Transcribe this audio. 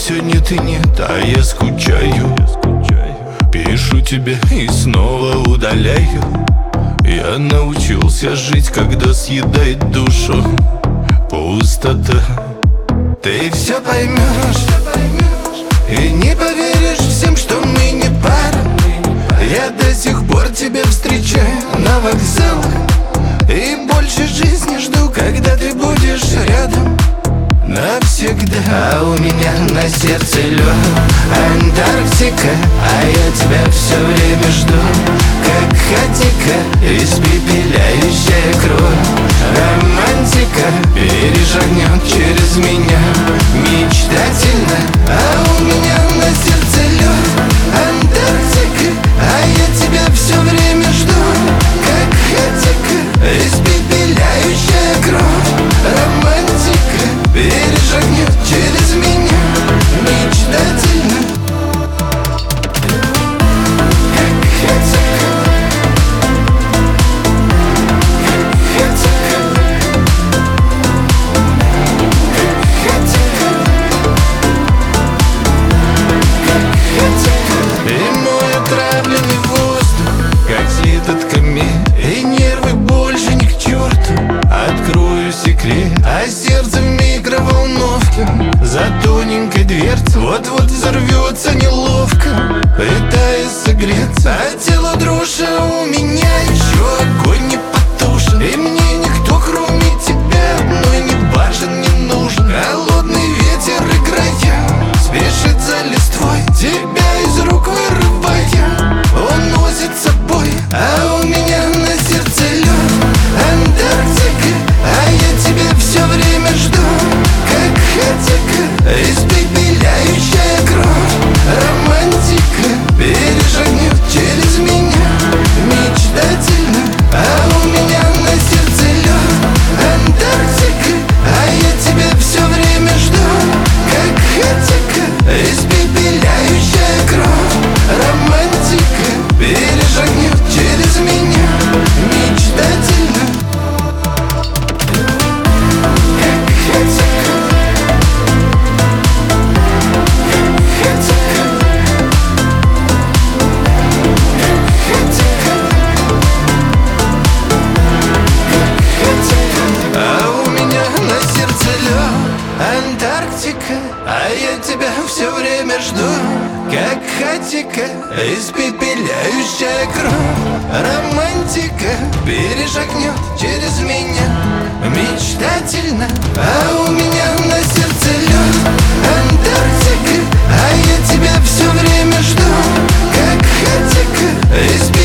все нет и нет, а я скучаю. Пишу тебе и снова удаляю. Я научился жить, когда съедает душу пустота. Ты все поймешь и не поверишь всем, что мы не пара. Я до сих пор тебя встречаю на вокзалах и больше жизни жду, когда ты будешь рядом навсегда. А у меня на сердце лед, Антарктика, а я тебя все время жду, как хатика, испепеляющая кровь. Романтика перешагнет через меня мечтательно. А у меня на сердце лед, Антарктика, а я тебя все время жду, как хатика, испепеляющая кровь. Романтика перешагнет через меня мечтательно. И мой отравленный воздух, как этот камень, и нервы больше ни к черту. Открою секрет, а сердце в микроволновке за тоненькой дверцей. Вот-вот взорвется неловко, пытаясь согреться, а тело дрожь, а у меня еще огонь не потушен. И мне никто, кроме тебя, одной не важен, не нужен. Холодный ветер играя спешит за листвой, тебя из рук вырывая уносит с собой. А у меня на сердце лед, Антарктика, а я тебя все время жду, как хатика, испепеляющая кровь. Романтика перешагнет через меня мечтательно. А у меня на сердце лед, Антарктика, а я тебя все время жду, как хатика, испепеляющая кровь. Романтика перешагнет через меня мечтательно. А у меня на сердце лед, Антарктика, а я тебя все время жду, как хатика, испепеляющая кровь. Романтика перешагнет через меня мечтательно. А у меня на сердце лед, Антарктика, а я тебя все время жду, как хатика,